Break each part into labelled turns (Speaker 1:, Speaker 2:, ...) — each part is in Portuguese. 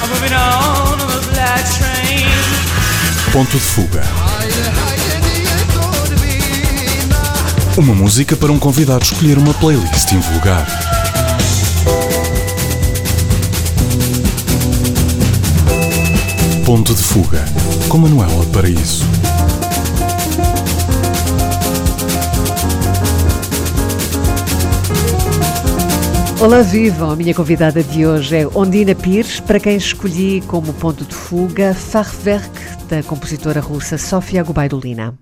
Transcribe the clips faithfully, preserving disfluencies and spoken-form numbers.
Speaker 1: Ponto de fuga. Uma música para um convidado escolher uma playlist invulgar. Ponto de fuga, com Manuela Paraíso.
Speaker 2: Olá, vivam! A minha convidada de hoje é Ondina Pires, para quem escolhi como ponto de fuga Fachwerk, da compositora russa Sofia Gubaidulina.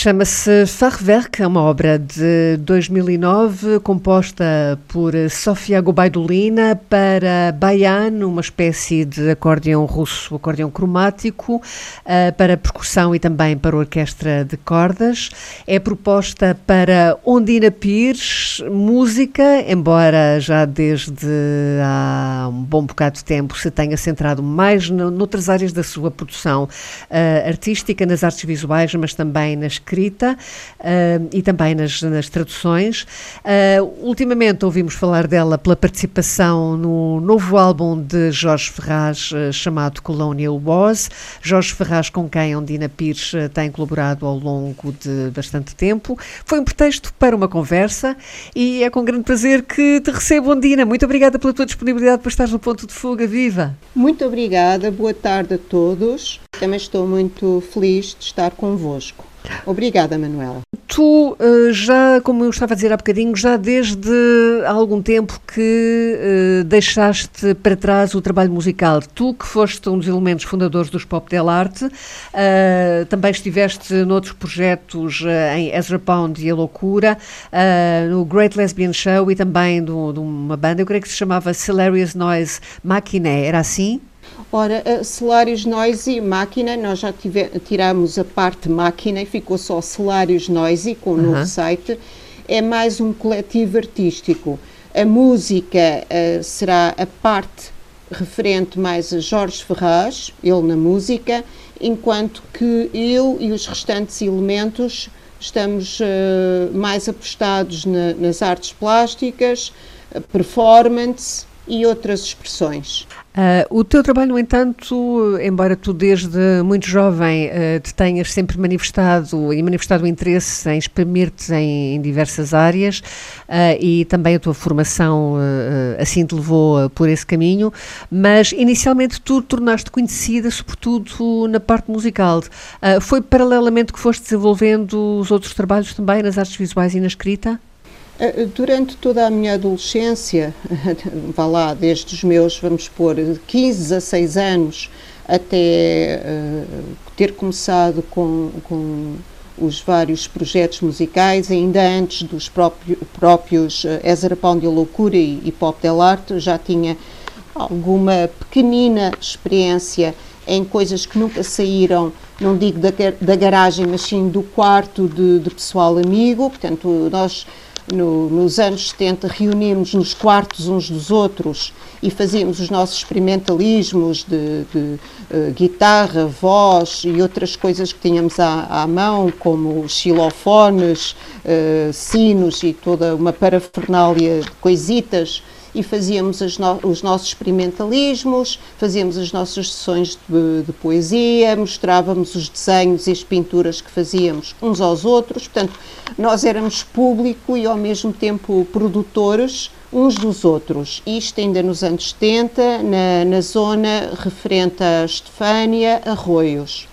Speaker 2: Chama-se Fachwerk, é uma obra de dois mil e nove, composta por Sofia Gubaidulina para Bayan, uma espécie de acordeão russo, acordeão cromático, para percussão e também para orquestra de cordas. É proposta para Ondina Pires, música, embora já desde há um bom bocado de tempo se tenha centrado mais noutras áreas da sua produção uh, artística, nas artes visuais, mas também na escrita uh, e também nas, nas traduções. Uh, ultimamente ouvimos falar dela pela participação no novo álbum de Jorge Ferraz, uh, chamado Colonial Wars. Jorge Ferraz, com quem Ondina Pires uh, tem colaborado ao longo de bastante tempo. Foi um pretexto para uma conversa e é com grande prazer que te recebo, Ondina. Muito obrigada pela tua disponibilidade para estar no Ponto de Fuga. Viva!
Speaker 3: Muito obrigada, boa tarde a todos. Também estou muito feliz de estar convosco. Obrigada, Manuela.
Speaker 2: Tu, já, como eu estava a dizer há bocadinho, já desde há algum tempo que uh, deixaste para trás o trabalho musical. Tu, que foste um dos elementos fundadores dos Pop Del Arte, uh, também estiveste noutros projetos uh, em Ezra Pound e A Loucura, uh, no Great Lesbian Show e também de uma banda, eu creio que se chamava Hilarious Noise Machine, era assim?
Speaker 3: Ora, Hilarious Noisy Máquina, nós já tive, tiramos a parte máquina e ficou só Hilarious Noisy com o uh-huh. novo site. É mais um coletivo artístico. A música uh, será a parte referente mais a Jorge Ferraz, ele na música, enquanto que eu e os restantes elementos estamos uh, mais apostados na, nas artes plásticas, performance e outras expressões.
Speaker 2: Uh, o teu trabalho, no entanto, embora tu desde muito jovem uh, te tenhas sempre manifestado e manifestado o interesse em exprimir-te em, em diversas áreas uh, e também a tua formação uh, assim te levou uh, por esse caminho, mas inicialmente tu tornaste conhecida sobretudo na parte musical. Uh, foi paralelamente que foste desenvolvendo os outros trabalhos também nas artes visuais e na escrita?
Speaker 3: Durante toda a minha adolescência, vá lá, desde os meus, vamos pôr, quinze a seis anos, até uh, ter começado com, com os vários projetos musicais, ainda antes dos próprios, próprios uh, Ezra Pound e A Loucura e, e Pop Del Arte, já tinha alguma pequenina experiência em coisas que nunca saíram, não digo da, da garagem, mas sim do quarto de, de pessoal amigo. Portanto, nós... No, nos anos setenta reuníamos nos quartos uns dos outros e fazíamos os nossos experimentalismos de, de uh, guitarra, voz e outras coisas que tínhamos à, à mão, como xilofones, uh, sinos e toda uma parafernália de coisitas, e fazíamos as no, os nossos experimentalismos, fazíamos as nossas sessões de, de poesia, mostrávamos os desenhos e as pinturas que fazíamos uns aos outros. Portanto, nós éramos público e ao mesmo tempo produtores uns dos outros. Isto ainda nos anos setenta, na, na zona referente a Estefânia, Arroios.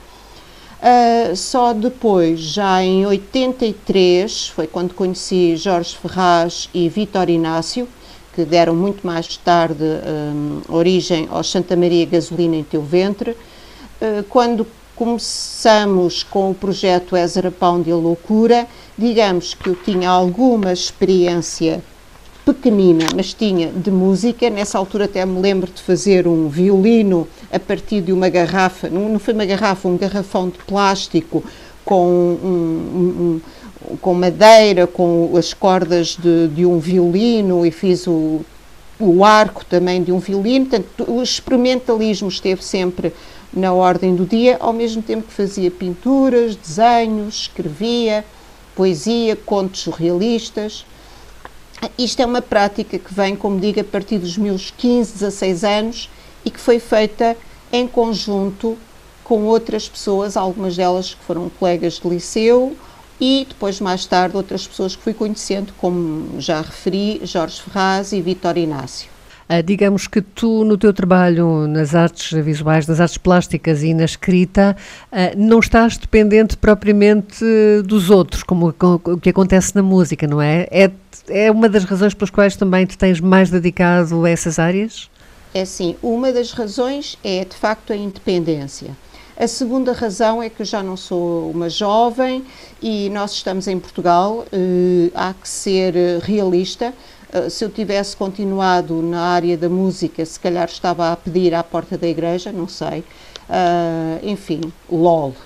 Speaker 3: Uh, só depois, já em oitenta e três, foi quando conheci Jorge Ferraz e Vítor Inácio, que deram muito mais tarde um, origem ao Santa Maria Gasolina em Teu Ventre. Uh, quando começamos com o projeto Ezra Pound e A Loucura, digamos que eu tinha alguma experiência pequenina, mas tinha de música. Nessa altura até me lembro de fazer um violino a partir de uma garrafa, não, não foi uma garrafa, um garrafão de plástico com um, um, um com madeira, com as cordas de, de um violino, e fiz o, o arco também de um violino. Portanto, o experimentalismo esteve sempre na ordem do dia, ao mesmo tempo que fazia pinturas, desenhos, escrevia poesia, contos surrealistas. Isto é uma prática que vem, como digo, a partir dos meus quinze, dezasseis anos e que foi feita em conjunto com outras pessoas, algumas delas que foram colegas de liceu, e depois, mais tarde, outras pessoas que fui conhecendo, como já referi, Jorge Ferraz e Vítor Inácio.
Speaker 2: Uh, digamos que tu, no teu trabalho nas artes visuais, nas artes plásticas e na escrita, uh, não estás dependente propriamente dos outros, como o que acontece na música, não é? É, é uma das razões pelas quais também te tens mais dedicado a essas áreas?
Speaker 3: É sim, uma das razões é, de facto, a independência. A segunda razão é que eu já não sou uma jovem e nós estamos em Portugal, uh, há que ser realista. Uh, se eu tivesse continuado na área da música, se calhar estava a pedir à porta da igreja, não sei. Uh, enfim, lol.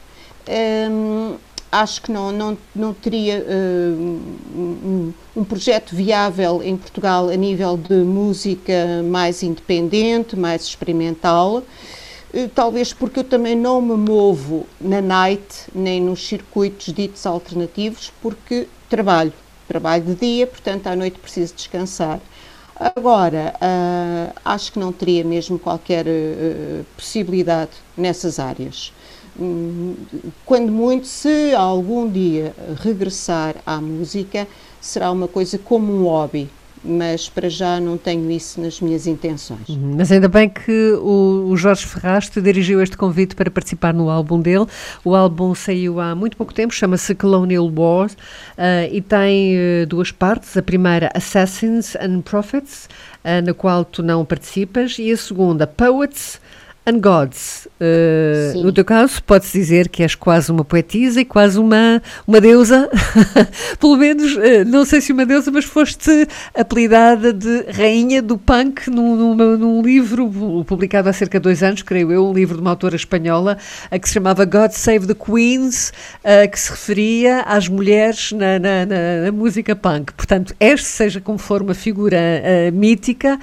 Speaker 3: Um, acho que não, não, não teria uh, um, um projeto viável em Portugal a nível de música mais independente, mais experimental. Uh, talvez porque eu também não me movo na night, nem nos circuitos ditos alternativos, porque trabalho. Trabalho de dia, portanto à noite preciso descansar. Agora, uh, acho que não teria mesmo qualquer uh, possibilidade nessas áreas. Um, quando muito, se algum dia regressar à música, será uma coisa como um hobby, mas para já não tenho isso nas minhas intenções.
Speaker 2: Uhum, mas ainda bem que o, o Jorge Ferraz te dirigiu este convite para participar no álbum dele. O álbum saiu há muito pouco tempo, chama-se Colonial Wars, uh, e tem uh, duas partes. A primeira, Assassins and Prophets, uh, na qual tu não participas, e a segunda, Poets and Gods. Uh, no teu caso, pode-se dizer que és quase uma poetisa e quase uma, uma deusa, pelo menos, uh, não sei se uma deusa, mas foste apelidada de rainha do punk num, num, num livro publicado há cerca de dois anos, creio eu, um livro de uma autora espanhola, uh, que se chamava God Save the Queens, uh, que se referia às mulheres na, na, na, na música punk. Portanto, és, seja como for, uma figura uh, mítica,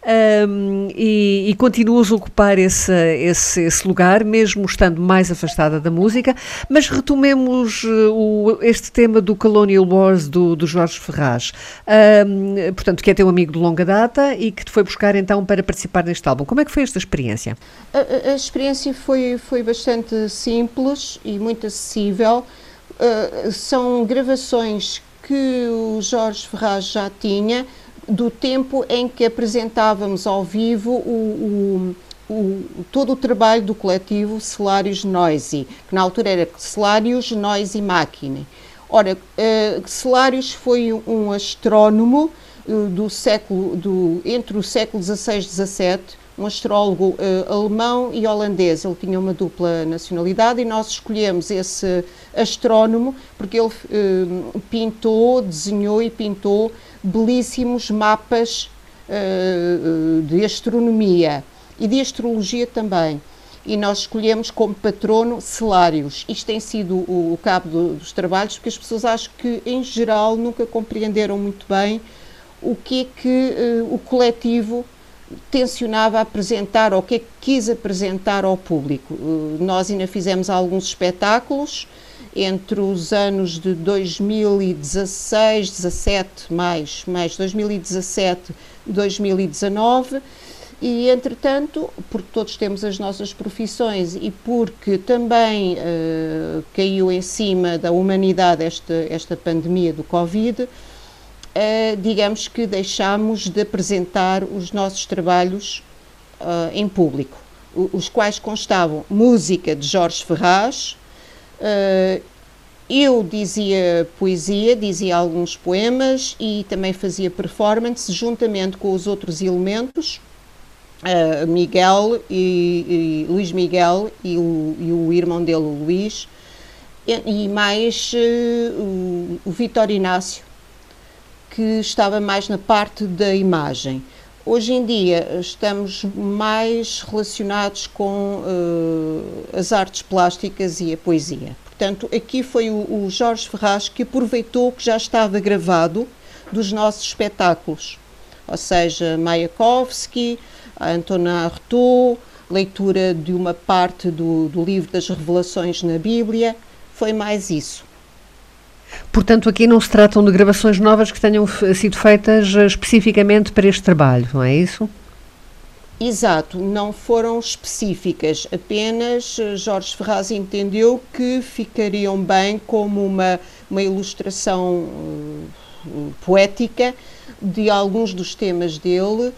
Speaker 2: um, e, e continuas a ocupar esse, esse, esse lugar, mesmo estando mais afastada da música. Mas retomemos uh, o, este tema do Colonial Wars do, do Jorge Ferraz, um, portanto, que é teu amigo de longa data e que te foi buscar então para participar neste álbum. Como é que foi esta experiência?
Speaker 3: A, a experiência foi, foi bastante simples e muito acessível. Uh, são gravações que o Jorge Ferraz já tinha do tempo em que apresentávamos ao vivo o, o O, todo o trabalho do coletivo Celarius Noisy, que na altura era Celarius Noisy Machine. Ora, uh, Celarius foi um astrónomo uh, do século, do, entre o século dezasseis e dezassete, um astrólogo uh, alemão e holandês. Ele tinha uma dupla nacionalidade e nós escolhemos esse astrónomo porque ele uh, pintou, desenhou e pintou belíssimos mapas uh, de astronomia e de astrologia também, e nós escolhemos como patrono Celarius. Isto tem sido o, o cabo do, dos trabalhos, porque as pessoas acho que, em geral, nunca compreenderam muito bem o que é que uh, o coletivo tencionava apresentar, ou o que é que quis apresentar ao público. Uh, nós ainda fizemos alguns espetáculos, entre os anos de dois mil e dezasseis, dezassete, mais, mais dois mil e dezassete, dois mil e dezanove, e, entretanto, porque todos temos as nossas profissões e porque também uh, caiu em cima da humanidade esta, esta pandemia do Covid, uh, digamos que deixámos de apresentar os nossos trabalhos uh, em público, os quais constavam música de Jorge Ferraz, uh, eu dizia poesia, dizia alguns poemas e também fazia performance juntamente com os outros elementos, Uh, Miguel e, e Luís Miguel e o, e o irmão dele, o Luís, e, e mais uh, o, o Vítor Inácio, que estava mais na parte da imagem. Hoje em dia estamos mais relacionados com uh, as artes plásticas e a poesia. Portanto, aqui foi o, o Jorge Ferraz que aproveitou que já estava gravado dos nossos espetáculos, ou seja, Mayakovsky, Antonin Artaud, leitura de uma parte do, do livro das Revelações na Bíblia, foi mais isso.
Speaker 2: Portanto, aqui não se tratam de gravações novas que tenham sido feitas especificamente para este trabalho, não é isso?
Speaker 3: Exato, não foram específicas, apenas Jorge Ferraz entendeu que ficariam bem como uma, uma ilustração uh, poética de alguns dos temas dele.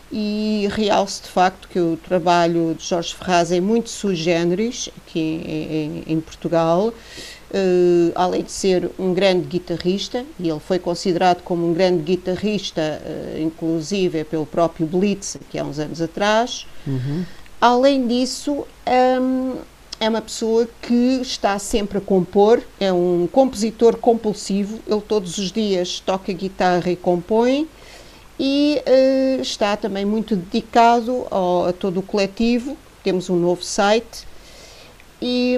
Speaker 3: E realce de facto que o trabalho de Jorge Ferraz é muito sui generis aqui em, em, em Portugal, uh, além de ser um grande guitarrista, e ele foi considerado como um grande guitarrista, uh, inclusive pelo próprio Blitz, que há uns anos atrás. Uhum. Além disso, um, é uma pessoa que está sempre a compor, é um compositor compulsivo, ele todos os dias toca guitarra e compõe, e uh, está também muito dedicado ao, a todo o coletivo. Temos um novo site e,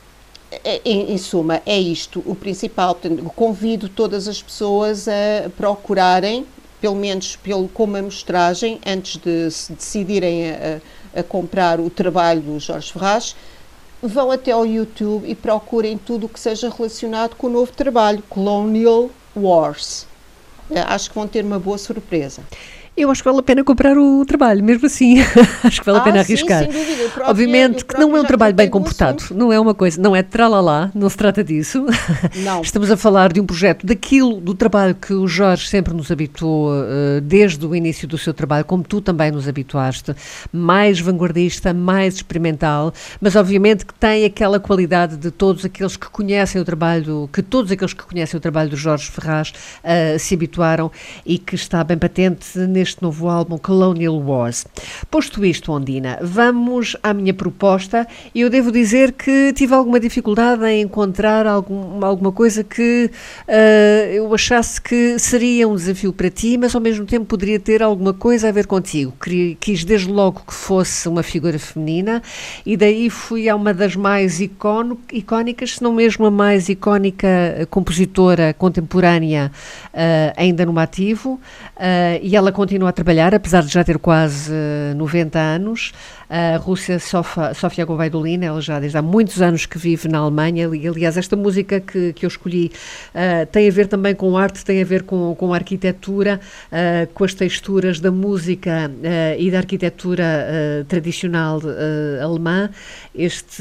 Speaker 3: em, em suma, é isto o principal. Portanto, convido todas as pessoas a procurarem, pelo menos pelo, como amostragem, antes de se decidirem a, a comprar o trabalho do Jorge Ferraz, vão até ao YouTube e procurem tudo o que seja relacionado com o novo trabalho, Colonial Wars. Acho que vão ter uma boa surpresa.
Speaker 2: Eu acho que vale a pena comprar o trabalho, mesmo assim. Acho que vale
Speaker 3: ah,
Speaker 2: a pena
Speaker 3: sim,
Speaker 2: arriscar.
Speaker 3: Sem dúvida. Própria,
Speaker 2: Obviamente que não é um trabalho bem comportado,
Speaker 3: assunto.
Speaker 2: Não é uma coisa, não é tralalá, não se trata disso.
Speaker 3: Não.
Speaker 2: Estamos a falar de um projeto, daquilo, do trabalho que o Jorge sempre nos habituou, uh, desde o início do seu trabalho, como tu também nos habituaste, mais vanguardista, mais experimental, mas obviamente que tem aquela qualidade de todos aqueles que conhecem o trabalho, que todos aqueles que conhecem o trabalho do Jorge Ferraz uh, se habituaram e que está bem patente neste este novo álbum Colonial Wars. Posto isto, Ondina, vamos à minha proposta. Eu devo dizer que tive alguma dificuldade em encontrar algum, alguma coisa que uh, eu achasse que seria um desafio para ti, mas ao mesmo tempo poderia ter alguma coisa a ver contigo. Quis desde logo que fosse uma figura feminina e daí fui a uma das mais icóno, icónicas, se não mesmo a mais icónica compositora contemporânea uh, ainda no ativo, uh, e ela continua a trabalhar, apesar de já ter quase uh, noventa anos. A Rússia Sofia, Sofia Gubaidulina, ela já desde há muitos anos que vive na Alemanha, e aliás esta música que, que eu escolhi uh, tem a ver também com arte, tem a ver com, com a arquitetura, uh, com as texturas da música uh, e da arquitetura uh, tradicional uh, alemã. Este,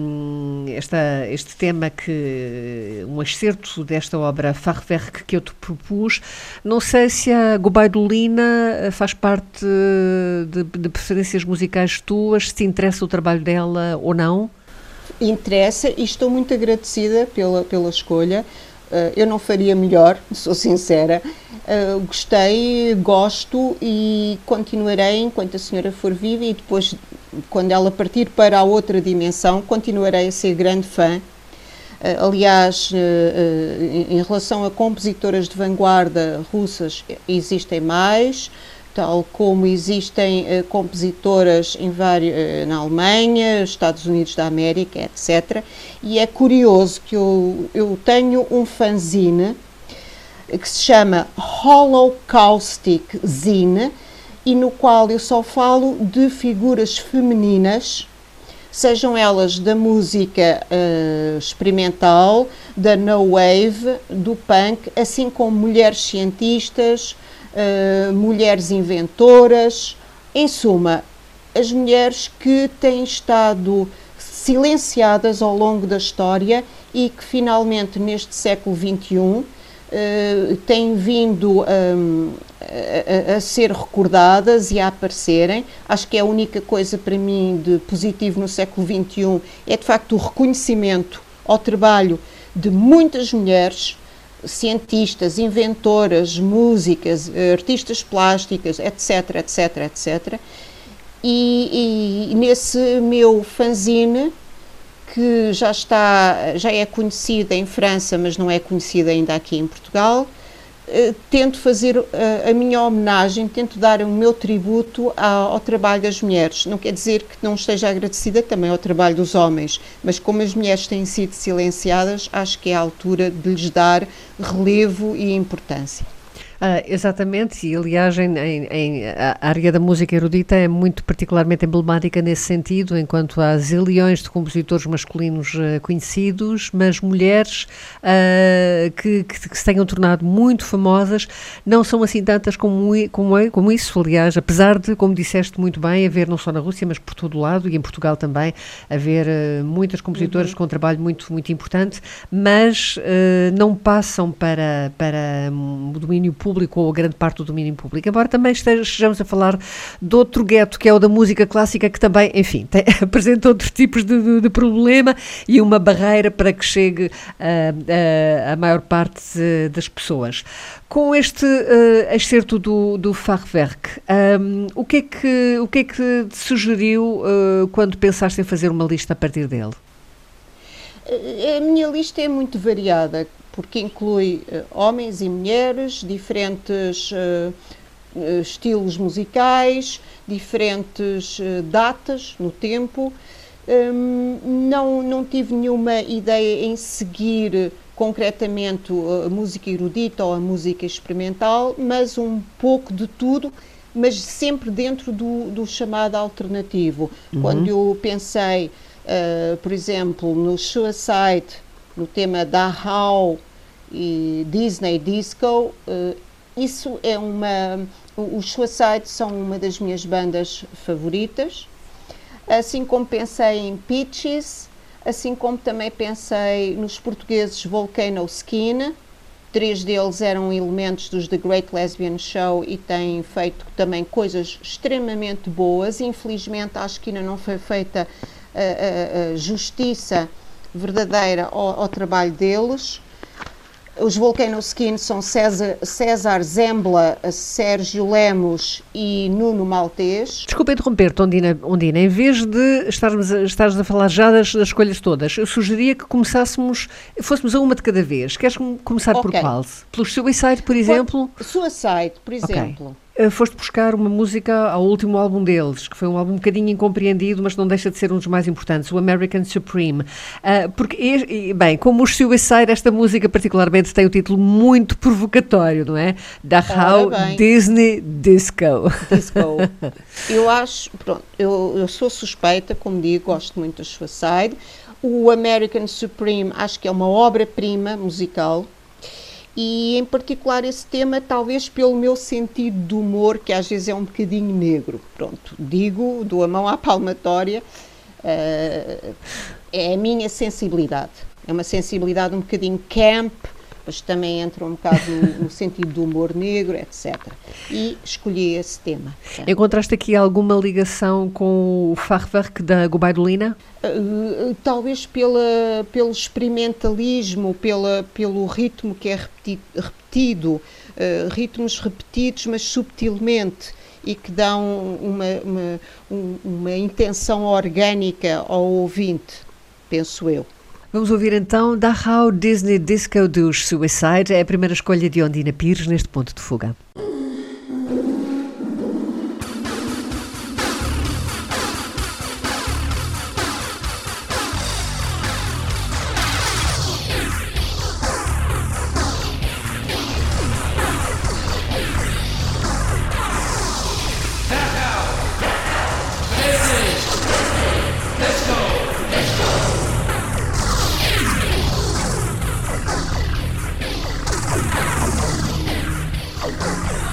Speaker 2: um, esta, este tema, que um excerto desta obra Fachwerk que eu te propus, não sei se a Gubaidulina faz parte de, de preferências musicais tuas, se te interessa o trabalho dela ou não?
Speaker 3: Interessa e estou muito agradecida pela, pela escolha. Uh, eu não faria melhor, sou sincera. Uh, gostei, gosto e continuarei enquanto a senhora for viva, e depois, quando ela partir para a outra dimensão, continuarei a ser grande fã. Uh, aliás, uh, uh, em relação a compositoras de vanguarda russas, existem mais, tal como existem uh, compositoras em vários, uh, na Alemanha, Estados Unidos da América, etcétera. E é curioso que eu, eu tenho um fanzine que se chama Holocaustic Zine, e no qual eu só falo de figuras femininas, sejam elas da música uh, experimental, da no wave, do punk, assim como mulheres cientistas, uh, mulheres inventoras, em suma, as mulheres que têm estado silenciadas ao longo da história e que finalmente neste século vinte e um uh, têm vindo um, a, a ser recordadas e a aparecerem. Acho que é a única coisa para mim de positivo no século vinte e um é de facto o reconhecimento ao trabalho de muitas mulheres, cientistas, inventoras, músicas, artistas plásticas, etc, etc, etcétera. E, e nesse meu fanzine, que já está, já é conhecida em França, mas não é conhecida ainda aqui em Portugal, eh, tento fazer a, a minha homenagem, tento dar o meu tributo ao, ao trabalho das mulheres. Não quer dizer que não esteja agradecida também ao trabalho dos homens, mas como as mulheres têm sido silenciadas, acho que é a altura de lhes dar relevo e importância.
Speaker 2: Ah, exatamente, e aliás em, em, em, a área da música erudita é muito particularmente emblemática nesse sentido, enquanto há zilhões de compositores masculinos uh, conhecidos, mas mulheres uh, que, que, que se tenham tornado muito famosas não são assim tantas como, como, como isso. Aliás, apesar de, como disseste muito bem, haver não só na Rússia, mas por todo o lado, e em Portugal também, haver uh, muitas compositoras uhum. com um trabalho muito, muito importante, mas uh, não passam para, para um domínio público público ou a grande parte do domínio público, embora também estejamos a falar de outro gueto, que é o da música clássica, que também, enfim, tem, apresenta outros tipos de, de, de problema e uma barreira para que chegue a, a, a maior parte das pessoas. Com este uh, excerto do, do Fachwerk, um, o, que é que, o que é que te sugeriu uh, quando pensaste em fazer uma lista a partir dele?
Speaker 3: A minha lista é muito variada, porque inclui uh, homens e mulheres, diferentes uh, uh, estilos musicais, diferentes uh, datas no tempo. Um, não, não tive nenhuma ideia em seguir concretamente a música erudita ou a música experimental, mas um pouco de tudo, mas sempre dentro do, do chamado alternativo. Uhum. Quando eu pensei, uh, por exemplo, no Suicide, no tema Dachau e Disney Disco, uh, isso é uma... Os Suicide são uma das minhas bandas favoritas, assim como pensei em Peaches, assim como também pensei nos portugueses Volcano Skin. Três deles eram elementos dos The Great Lesbian Show e têm feito também coisas extremamente boas. Infelizmente, acho que ainda não foi feita a, a, a justiça verdadeira ao, ao trabalho deles. Os Volcano Skin são César, César Zembla, Sérgio Lemos e Nuno Maltês.
Speaker 2: Desculpa interromper-te, Ondina, Ondina. Em vez de estarmos a, estares a falar já das, das escolhas todas, eu sugeria que começássemos, fôssemos a uma de cada vez. Queres começar
Speaker 3: Okay.
Speaker 2: por qual? Pelo Suicide, por exemplo?
Speaker 3: Suicide, por exemplo.
Speaker 2: Okay. Foste buscar uma música ao último álbum deles, que foi um álbum um bocadinho incompreendido, mas não deixa de ser um dos mais importantes, o American Supreme. Uh, porque, bem, como os Suicide, esta música particularmente tem o título muito provocatório, não é? Dachau Disney Disco.
Speaker 3: Disco. Eu acho, pronto, eu, eu sou suspeita, como digo, gosto muito dos Suicide. O American Supreme acho que é uma obra-prima musical. E, em particular, esse tema, talvez pelo meu sentido de humor, que às vezes é um bocadinho negro. Pronto, digo, dou a mão à palmatória, uh, é a minha sensibilidade. É uma sensibilidade um bocadinho camp, mas também entra um bocado no, no sentido do humor negro, etcétera. E escolhi esse tema.
Speaker 2: Encontraste aqui alguma ligação com o Fachwerk da Gubaidulina?
Speaker 3: Uh, talvez pela, pelo experimentalismo, pela, pelo ritmo que é repetido, repetido uh, ritmos repetidos, mas subtilmente, e que dão uma, uma, uma intenção orgânica ao ouvinte, penso eu.
Speaker 2: Vamos ouvir então Dachau Disney Disco dos Suicide, é a primeira escolha de Ondina Pires neste ponto de fuga.
Speaker 4: Let's go.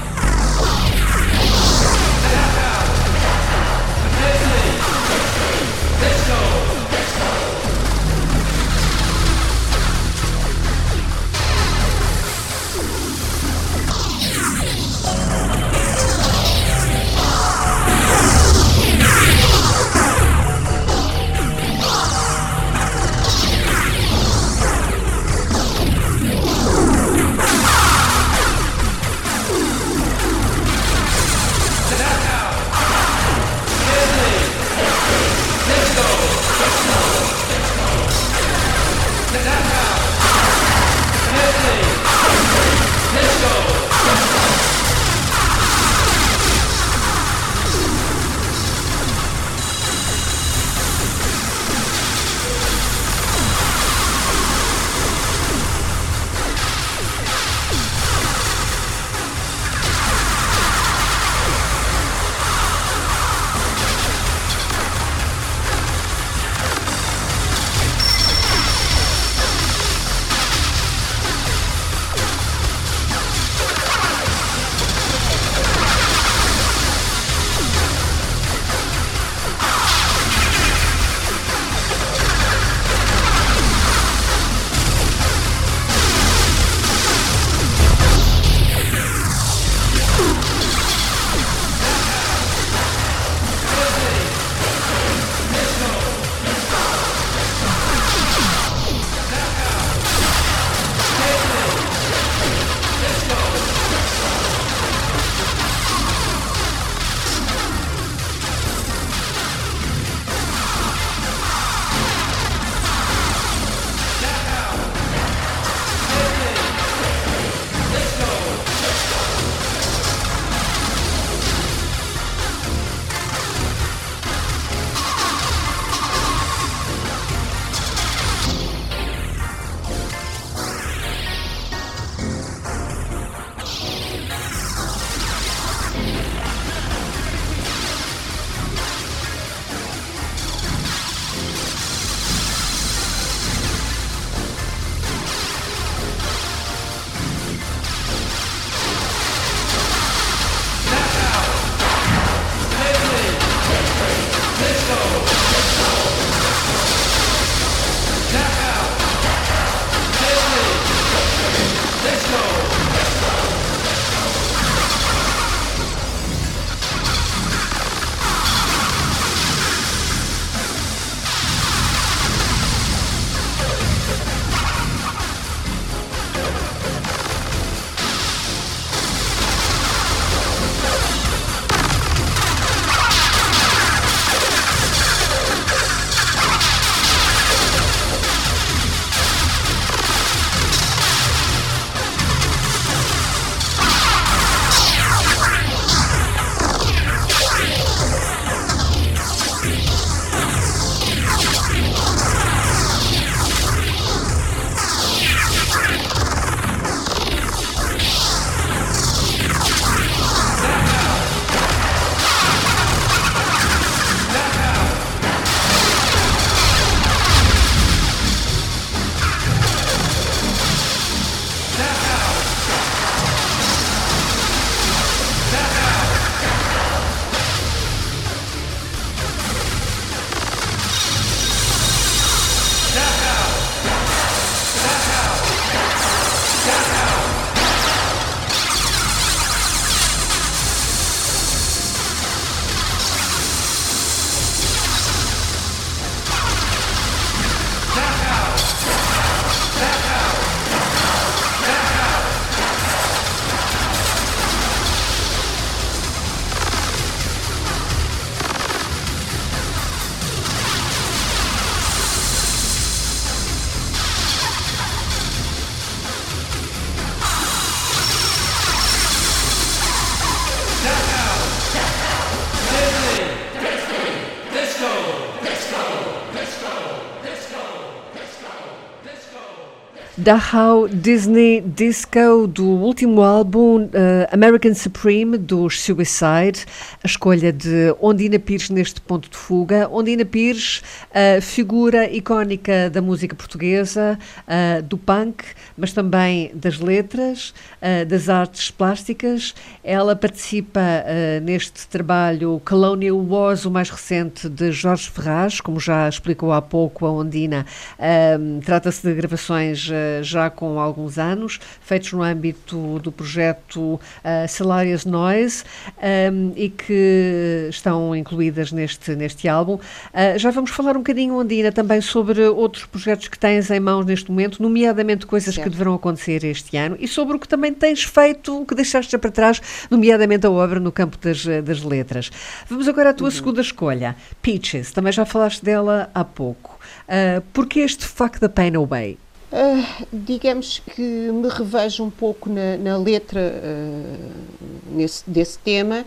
Speaker 2: Dachau Disney Disco, do último álbum uh, American Supreme, dos Suicide, a escolha de Ondina Pires neste ponto de fuga. Ondina Pires, uh, figura icónica da música portuguesa, uh, do punk, mas também das letras, uh, das artes plásticas. Ela participa uh, neste trabalho Colonial Wars, o mais recente de Jorge Ferraz, como já explicou há pouco a Ondina. Uh, trata-se de gravações uh, já com alguns anos, feitos no âmbito do projeto uh, Celarious Noise, um, e que estão incluídas neste, neste álbum. Uh, já vamos falar um bocadinho, Ondina, também sobre outros projetos que tens em mãos neste momento, nomeadamente coisas certo. que deverão acontecer este ano, e sobre o que também tens feito, o que deixaste para trás, nomeadamente a obra no campo das, das letras. Vamos agora à tua uhum. segunda escolha, Peaches, também já falaste dela há pouco. Uh, porquê este Fuck the Pain Away?
Speaker 3: Uh, digamos que me revejo um pouco na, na letra uh, nesse, desse tema,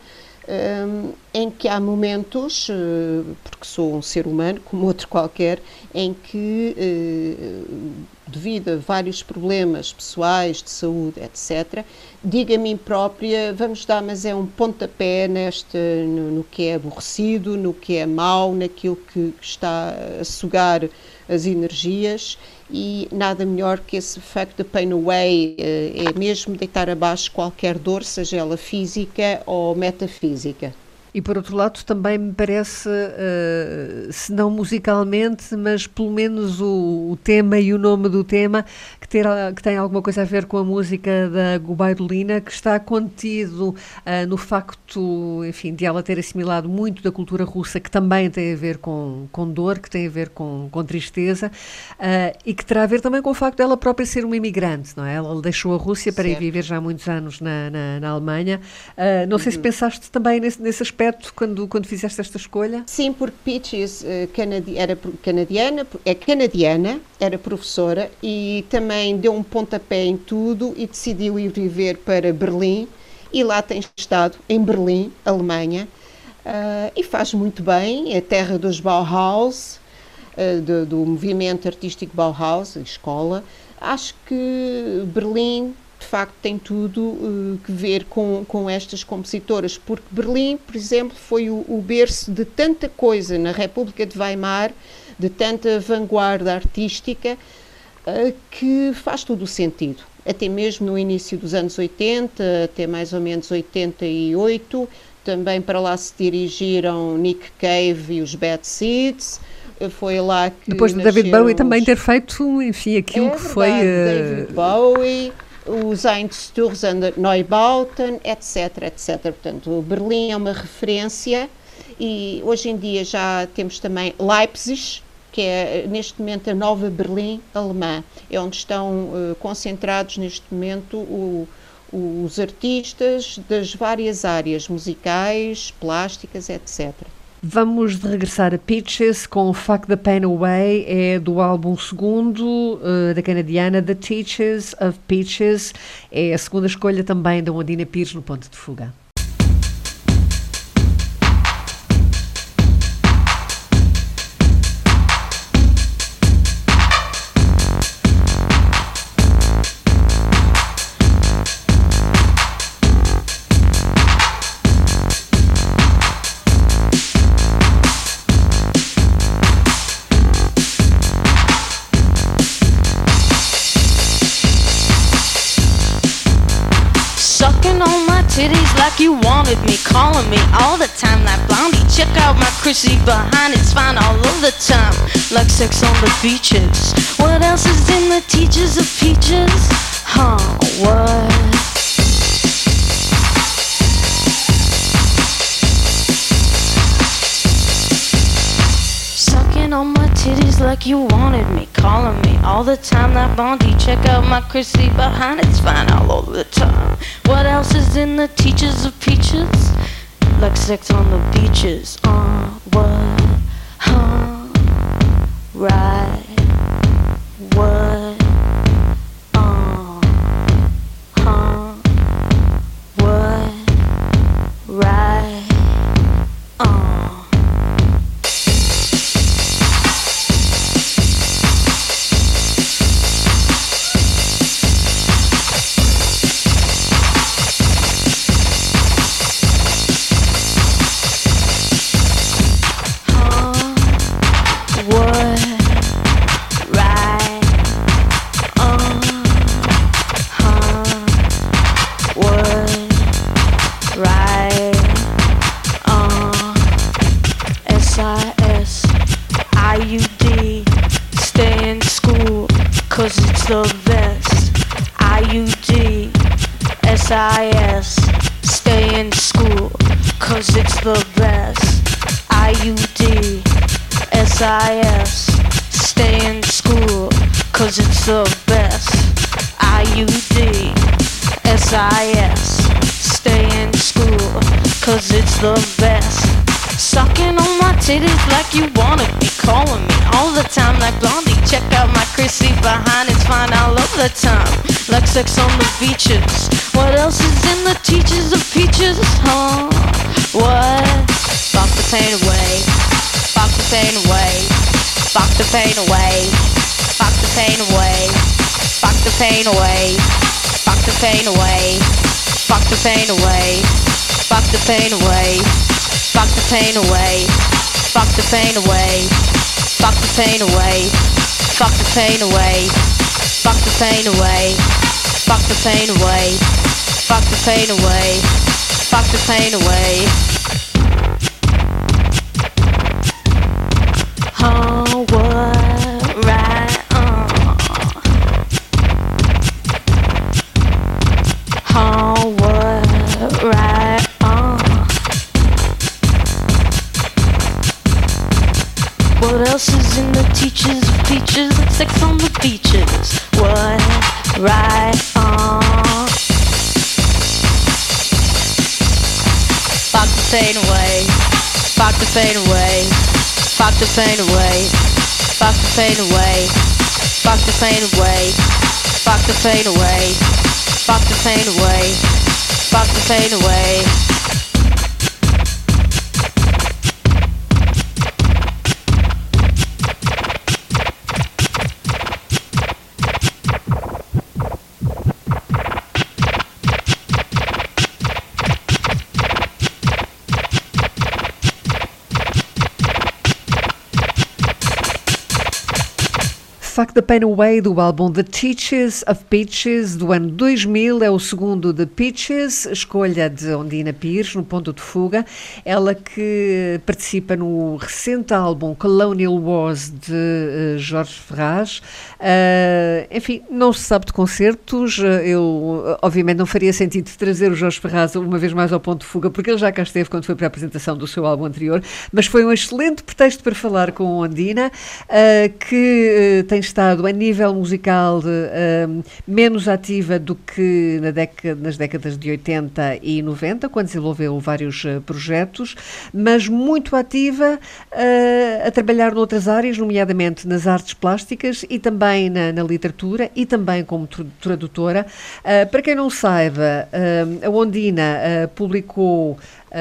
Speaker 3: um, em que há momentos, uh, porque sou um ser humano como outro qualquer, em que, uh, devido a vários problemas pessoais, de saúde, etcétera, digo a mim própria, vamos dar, mas é um pontapé neste, no, no que é aborrecido, no que é mau, naquilo que está a sugar as energias, e nada melhor que esse Fuck the Pain Away, é mesmo deitar abaixo qualquer dor, seja ela física ou metafísica.
Speaker 2: E por outro lado também me parece, uh, se não musicalmente, mas pelo menos o, o tema e o nome do tema, que, ter, que tem alguma coisa a ver com a música da Gubaidulina, que está contido uh, no facto, enfim, de ela ter assimilado muito da cultura russa, que também tem a ver com, com dor, que tem a ver com, com tristeza, uh, e que terá a ver também com o facto dela própria ser uma imigrante, não é? Ela deixou a Rússia para certo. ir viver já há muitos anos na, na, na Alemanha. Uh, não uhum. sei se pensaste também nesse, nesse aspecto Quando, quando fizeste esta escolha?
Speaker 3: Sim, porque Peaches uh, canadi- era canadiana, é canadiana, era professora e também deu um pontapé em tudo e decidiu ir viver para Berlim, e lá tem estado, em Berlim, Alemanha, uh, e faz muito bem, é a terra dos Bauhaus, uh, do, do movimento artístico Bauhaus, a escola. Acho que Berlim de facto tem tudo uh, que ver com, com estas compositoras, porque Berlim, por exemplo, foi o, o berço de tanta coisa na República de Weimar, de tanta vanguarda artística, uh, que faz todo o sentido. Até mesmo no início dos anos oitenta, até mais ou menos oitenta e oito, também para lá se dirigiram Nick Cave e os Bad Seeds. Foi lá que
Speaker 2: depois de David Bowie
Speaker 3: os...
Speaker 2: também ter feito, enfim, aquilo
Speaker 3: é
Speaker 2: que
Speaker 3: verdade,
Speaker 2: foi...
Speaker 3: Uh... David Bowie, os Einstürzende Neubauten, etc, etc. Portanto, Berlim é uma referência e hoje em dia já temos também Leipzig, que é neste momento a nova Berlim alemã, é onde estão uh, concentrados neste momento o, os artistas das várias áreas musicais, plásticas, etcétera.
Speaker 2: Vamos de regressar a Peaches com Fuck the Pain Away, é do álbum segundo uh, da canadiana The Teachers of Peaches, é a segunda escolha também da Ondina Pires no Ponto de Fuga.
Speaker 4: Titties like you wanted me, calling me all the time like Blondie. Check out my Chrissy behind, it's fine all of the time, like sex on the beaches. What else is in the Teachers of Peaches? Huh, what? Sucking on my titties like you wanted me, calling me all the time like Blondie. Check out my Chrissy behind, it's fine all over the time. What else is in the Teachers of Peaches? Like sex on the beaches. Uh, what? Huh? Right. What? Uh, huh? What? Right. Uh. The best. I U D S I S. Stay in school, cause it's the best. I U D S I S. Stay in school, cause it's the best. I U D S I S. Stay in school, cause it's the best. Sucking on my titties like you wanted me, calling me all the time like Blondie. Check out my Chrissy behind, it's fine all of the time, like sex on the beaches. What else is in the Teachers of Peaches? Huh? What? Fuck the pain away, fuck the pain away, fuck the pain away, fuck the pain away, fuck the pain away, fuck the pain away, fuck the pain away, fuck the pain away. Fuck the pain away, fuck the pain away, fuck the pain away, fuck the pain away, fuck the pain away, fuck the pain away, fuck the pain away, fuck the pain away. Oh, what, right, uh. Oh, what, right, uh. What else is in the Teachers of Peaches? Like sex on the beaches. What? Right on. Fuck the pain away. Fuck the pain away. Fuck the pain away. Fuck the pain away. Fuck the pain away. Fuck the pain away. Fuck the pain away. Fuck the pain away.
Speaker 2: Suck the Pain Away, do álbum The Teachers of Peaches, do ano dois mil, é o segundo de Peaches, escolha de Ondina Pires, no Ponto de Fuga, ela que participa no recente álbum Colonial Wars de uh, Jorge Ferraz. Uh, enfim, não se sabe de concertos, eu obviamente não faria sentido trazer o Jorge Ferraz uma vez mais ao Ponto de Fuga, porque ele já cá esteve quando foi para a apresentação do seu álbum anterior, mas foi um excelente pretexto para falar com Ondina, uh, que uh, tem estado a nível musical uh, menos ativa do que na década, nas décadas de oitenta e noventa, quando desenvolveu vários uh, projetos, mas muito ativa uh, a trabalhar noutras áreas, nomeadamente nas artes plásticas e também na, na literatura e também como tradutora. Uh, para quem não saiba, uh, a Ondina uh, publicou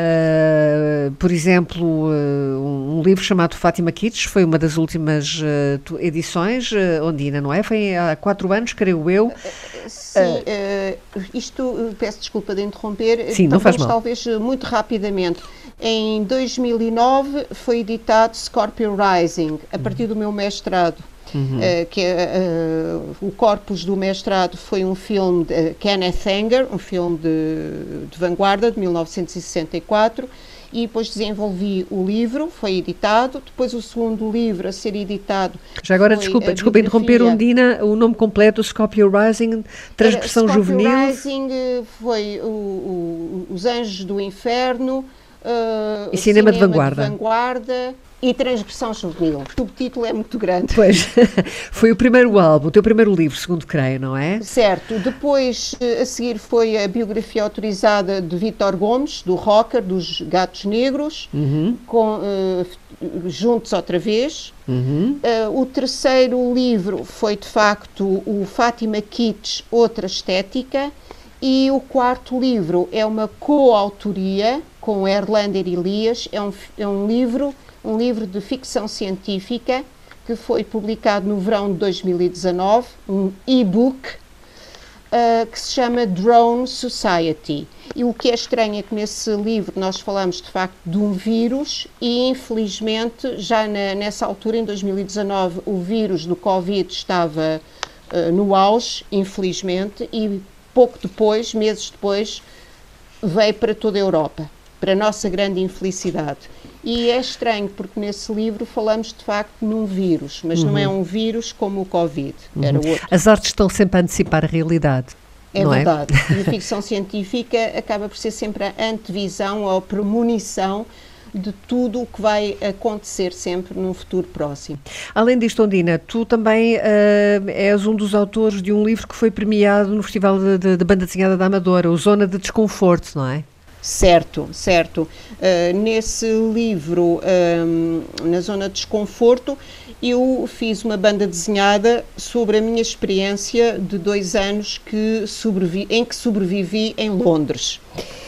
Speaker 2: Uh, por exemplo, uh, um livro chamado Fátima Kitsch, foi uma das últimas uh, edições, uh, Ondina, não é? Foi há quatro anos, creio eu.
Speaker 3: Sim, uh, isto, peço desculpa de interromper,
Speaker 2: sim, não faz mal.
Speaker 3: Talvez muito rapidamente. Em dois mil e nove foi editado Scorpio Rising, a partir do meu mestrado. Uhum. Uh, que uh, uh, o corpus do mestrado foi um filme de uh, Kenneth Anger, um filme de, de vanguarda de mil novecentos e sessenta e quatro, e depois desenvolvi o livro, foi editado. Depois o segundo livro a ser editado.
Speaker 2: Já agora, desculpa, desculpa interromper, Ondina, o nome completo, Scorpio Rising, Transgressão
Speaker 3: Scorpio
Speaker 2: Juvenil.
Speaker 3: Rising foi o, o, Os Anjos do Inferno, uh,
Speaker 2: e cinema, cinema de vanguarda.
Speaker 3: De vanguarda e Transgressão Juvenil. O subtítulo é muito grande.
Speaker 2: Pois, foi o primeiro álbum, o teu primeiro livro, segundo creio, não é?
Speaker 3: Certo. Depois, a seguir, foi a biografia autorizada de Vítor Gomes, do rocker, dos Gatos Negros, uhum. com, uh, juntos outra vez. Uhum. Uh, o terceiro livro foi, de facto, o Fátima Kitsch, Outra Estética, e o quarto livro é uma coautoria com Erlander Elias, é um, é um livro... um livro de ficção científica que foi publicado no verão de dois mil e dezanove, um e-book uh, que se chama Drone Society. E o que é estranho é que nesse livro nós falamos de facto de um vírus e infelizmente já na, nessa altura, em dois mil e dezanove, o vírus do Covid estava uh, no auge, infelizmente, e pouco depois, meses depois, veio para toda a Europa, para a nossa grande infelicidade. E é estranho, porque nesse livro falamos de facto num vírus, mas uhum. não é um vírus como o Covid, uhum. era outro.
Speaker 2: As artes estão sempre a antecipar a realidade,
Speaker 3: é
Speaker 2: não
Speaker 3: verdade.
Speaker 2: É?
Speaker 3: E a ficção científica acaba por ser sempre a antevisão ou a premonição de tudo o que vai acontecer sempre num futuro próximo.
Speaker 2: Além disto, Ondina, tu também uh, és um dos autores de um livro que foi premiado no Festival de, de, de Banda Desenhada da Amadora, o Zona de Desconforto, não é?
Speaker 3: Certo, certo. Uh, nesse livro, um, na Zona de Desconforto, eu fiz uma banda desenhada sobre a minha experiência de dois anos que sobrevi- em que sobrevivi em Londres.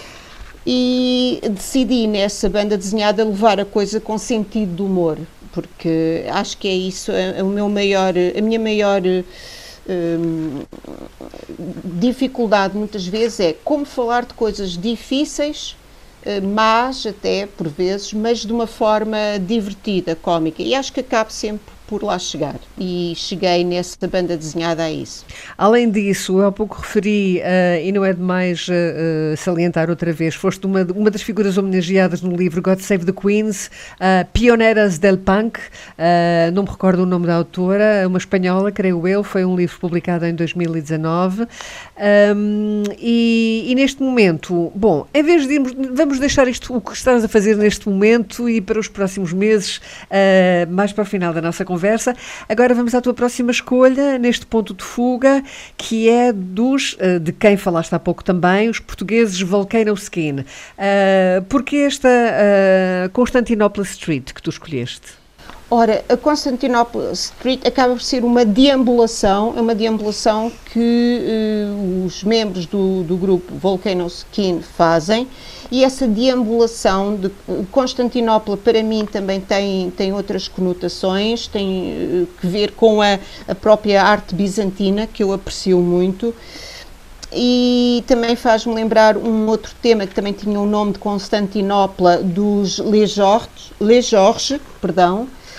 Speaker 3: E decidi nessa banda desenhada levar a coisa com sentido de humor, porque acho que é isso, a, a, meu maior, a minha maior hum, dificuldade muitas vezes é como falar de coisas difíceis, más até por vezes, mas de uma forma divertida, cómica, e acho que acabo sempre por lá chegar, e cheguei nessa banda desenhada a isso.
Speaker 2: Além disso, eu há pouco referi, uh, e não é demais uh, salientar outra vez, foste uma, uma das figuras homenageadas no livro God Save the Queens, uh, Pioneras del Punk, uh, não me recordo o nome da autora, uma espanhola, creio eu, foi um livro publicado em dois mil e dezanove, um, e, e neste momento, bom, em vez de irmos, vamos deixar isto, o que estás a fazer neste momento e para os próximos meses, uh, mais para o final da nossa conversa. Conversa. Agora vamos à tua próxima escolha neste ponto de fuga, que é dos, de quem falaste há pouco também, os portugueses Volcano Skin. Uh, Porquê esta uh, Constantinople Street que tu escolheste?
Speaker 3: Ora, a Constantinople Street acaba por ser uma deambulação, é uma deambulação que uh, os membros do, do grupo Volcano Skin fazem, e essa deambulação de Constantinopla para mim também tem, tem outras conotações, tem uh, que ver com a, a própria arte bizantina, que eu aprecio muito, e também faz-me lembrar um outro tema que também tinha o nome de Constantinopla, dos Les Georges, Les Georges, perdão,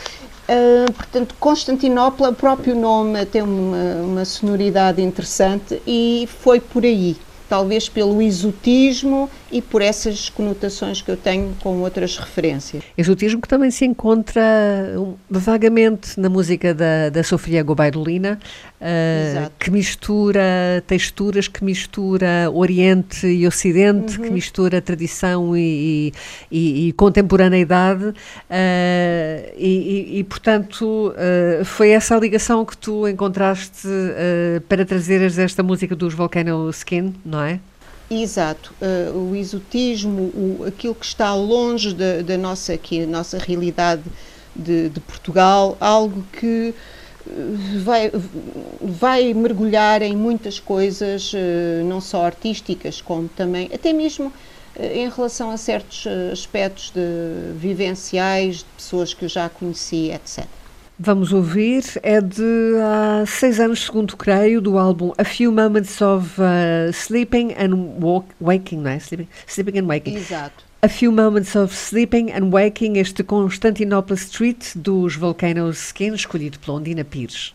Speaker 3: Uh, portanto, Constantinopla, o próprio nome tem uma, uma sonoridade interessante e foi por aí, talvez pelo exotismo e por essas conotações que eu tenho com outras referências.
Speaker 2: Exotismo que também se encontra um, vagamente na música da, da Sofia Gubaidulina, uh, que mistura texturas, que mistura Oriente e Ocidente, uhum. que mistura tradição e, e, e contemporaneidade, uh, e, e, e, portanto, uh, foi essa a ligação que tu encontraste uh, para trazeres esta música dos Volcano Skin, não é?
Speaker 3: Exato, uh, o exotismo, o, aquilo que está longe da, da nossa, aqui, nossa realidade de, de Portugal, algo que vai, vai mergulhar em muitas coisas, uh, não só artísticas, como também, até mesmo uh, em relação a certos uh, aspectos de, vivenciais, de pessoas que eu já conheci, etcétera.
Speaker 2: Vamos ouvir, é de há seis anos, segundo creio, do álbum A Few Moments of uh, Sleeping and walk, Waking, não é? Sleeping, sleeping and Waking.
Speaker 3: Exato.
Speaker 2: A Few Moments of Sleeping and Waking, este Constantinople Street dos Volcano Skin, escolhido pela Ondina Pires.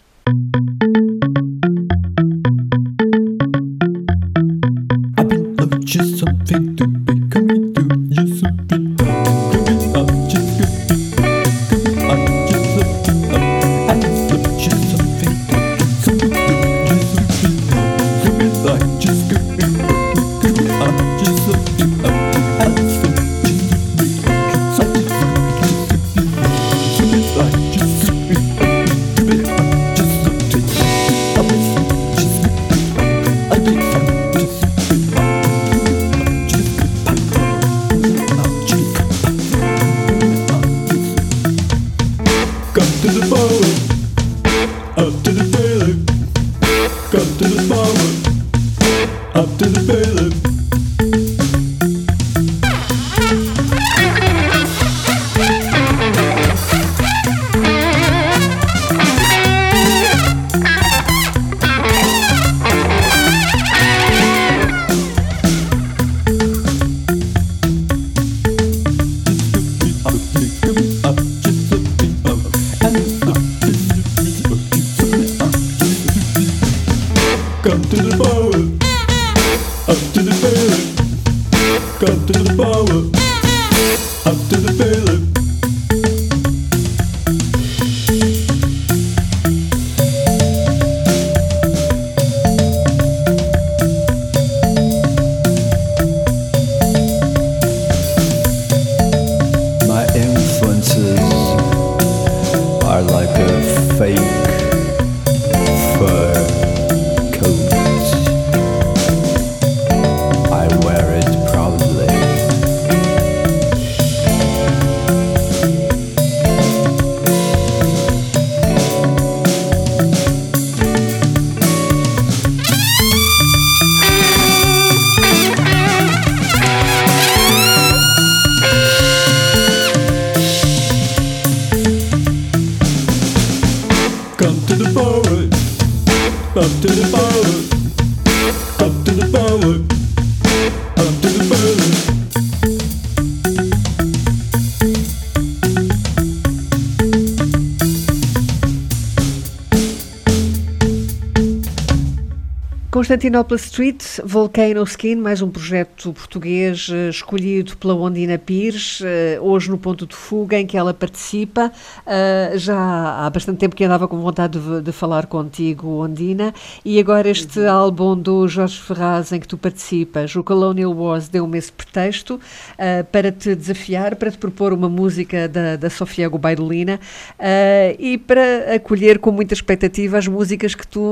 Speaker 2: Constantinople Street, Volcano Skin, mais um projeto português uh, escolhido pela Ondina Pires, uh, hoje no Ponto de Fuga, em que ela participa. Uh, já há bastante tempo que andava com vontade de, de falar contigo, Ondina, e agora este uhum. álbum do Jorge Ferraz, em que tu participas, o Colonial Wars, deu-me esse pretexto uh, para te desafiar, para te propor uma música da, da Sofia Gubaidulina uh, e para acolher com muita expectativa as músicas que tu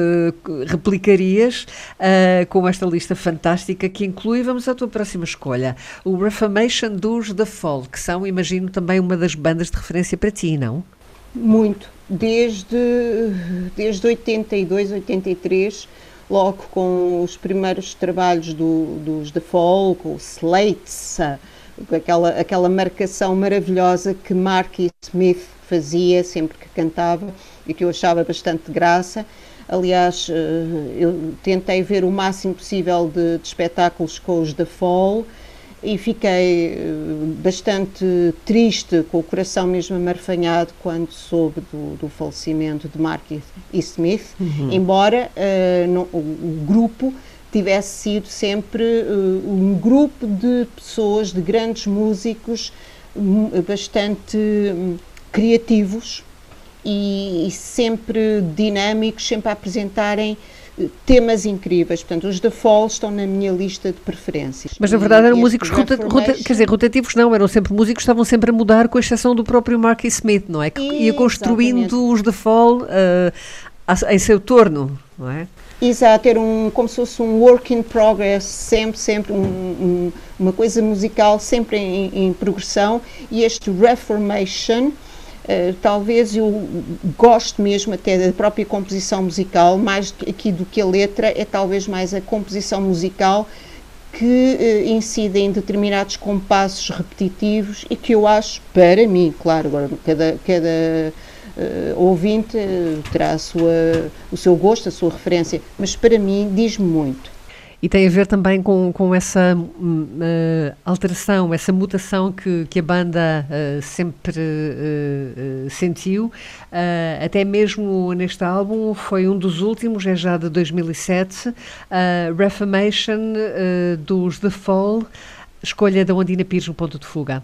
Speaker 2: uh, replicarias Uh, com esta lista fantástica que inclui, vamos à tua próxima escolha, o Reformation dos The Fall, que são, imagino, também uma das bandas de referência para ti, não?
Speaker 3: Muito, desde, desde oitenta e dois, oitenta e três, logo com os primeiros trabalhos do, dos The Fall, com o Slates, aquela, aquela marcação maravilhosa que Marky Smith fazia sempre que cantava e que eu achava bastante graça. Aliás, eu tentei ver o máximo possível de, de espetáculos com os The Fall e fiquei bastante triste, com o coração mesmo amarfanhado, quando soube do, do falecimento de Mark E. Smith, uhum. embora uh, no, o, o grupo tivesse sido sempre uh, um grupo de pessoas, de grandes músicos, um, bastante um, criativos e, e sempre dinâmicos, sempre a apresentarem temas incríveis. Portanto, os The Fall estão na minha lista de preferências.
Speaker 2: Mas na verdade eram músicos rota, rota, quer dizer, rotativos não, eram sempre músicos, estavam sempre a mudar, com exceção do próprio Mark E. Smith, não é? Que ia construindo exatamente. Os The Fall uh, em seu torno, não é?
Speaker 3: Exato, era um, como se fosse um work in progress, sempre, sempre um, um, uma coisa musical, sempre em, em progressão, e este Reformation, Uh, talvez eu gosto mesmo até da própria composição musical, mais aqui do que a letra, é talvez mais a composição musical que uh, incide em determinados compassos repetitivos e que eu acho, para mim, claro, agora cada, cada uh, ouvinte uh, terá a sua, o seu gosto, a sua referência, mas para mim diz-me muito.
Speaker 2: E tem a ver também com, com essa uh, alteração, essa mutação que, que a banda uh, sempre uh, uh, sentiu, uh, até mesmo neste álbum, foi um dos últimos, é já de dois mil e sete, uh, Reformation uh, dos The Fall, escolha da Ondina Pires no Ponto de Fuga.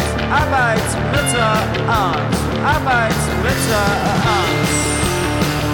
Speaker 5: Arbeit, Mütter, Arzt, Arbeit, Mütter, Arzt.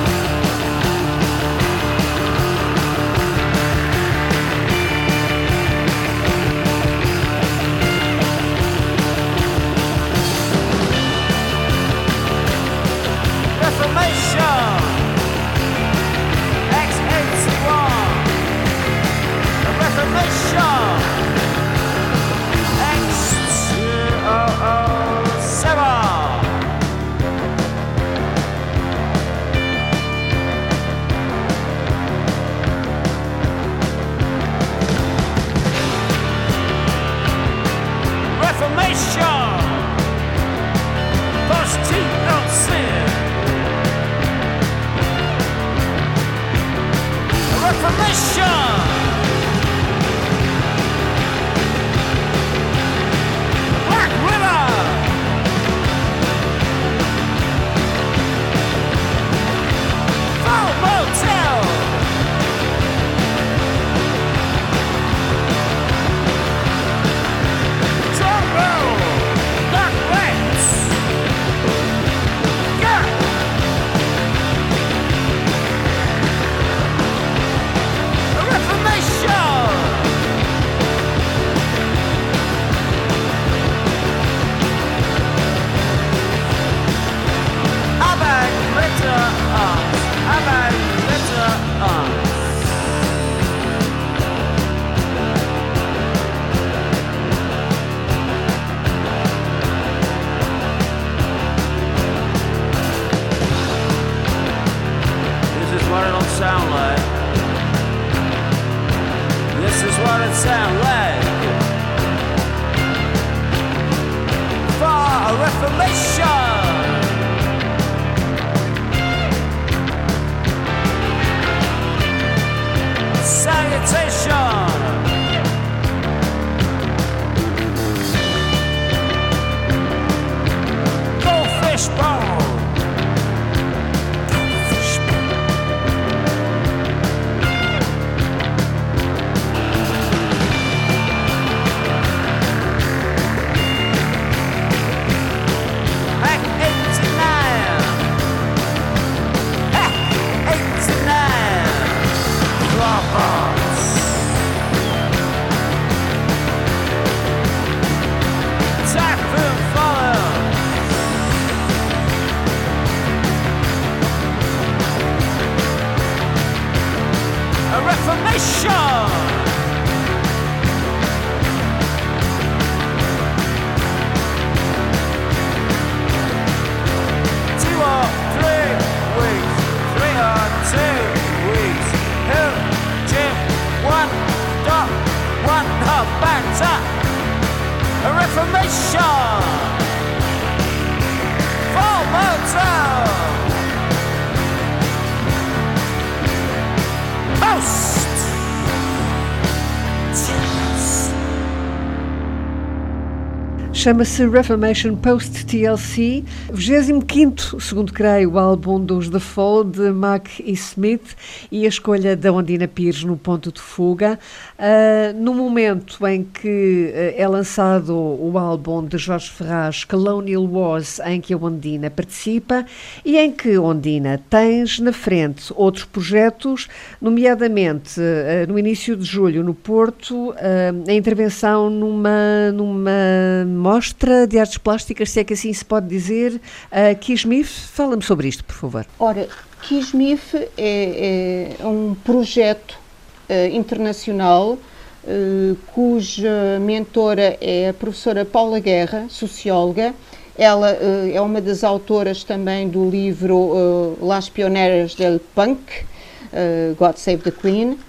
Speaker 5: Reformation, post-T L C, Reformation, Black River, Full Motel, Drum Roll, Black Rats, yeah, Reformation, Abad Ritter Arts, Abad Ritter Arts. This is what it'll sound like. This is what it sounds like. For a reformation. Salutation. Goldfish bone. Goldfish bone. Hack eighty-nine. Hack eighty-nine. Robots. Typhoon follow. A reformation. Two or three weeks. Three or two weeks. Hill, Jim, one dot, one hop, back up. A reformation. Full motel. Post.
Speaker 2: Chama-se Reformation Post-T L C, vigésimo quinto, segundo creio, o álbum dos The Fall, de Mac e Smith, e a escolha da Ondina Pires no ponto de fuga. Uh, no momento em que uh, é lançado o álbum de Jorge Ferraz, Colonial Wars, em que a Ondina participa, e em que, Ondina, tens na frente outros projetos, nomeadamente, uh, no início de julho, no Porto, uh, a intervenção numa, numa mostra de artes plásticas, se é que assim se pode dizer. Uh, Kismith, fala-me sobre isto, por favor.
Speaker 3: Ora, Kismith é, é um projeto uh, internacional uh, cuja mentora é a professora Paula Guerra, socióloga. Ela uh, é uma das autoras também do livro uh, Las Pioneras del Punk, uh, God Save the Queen.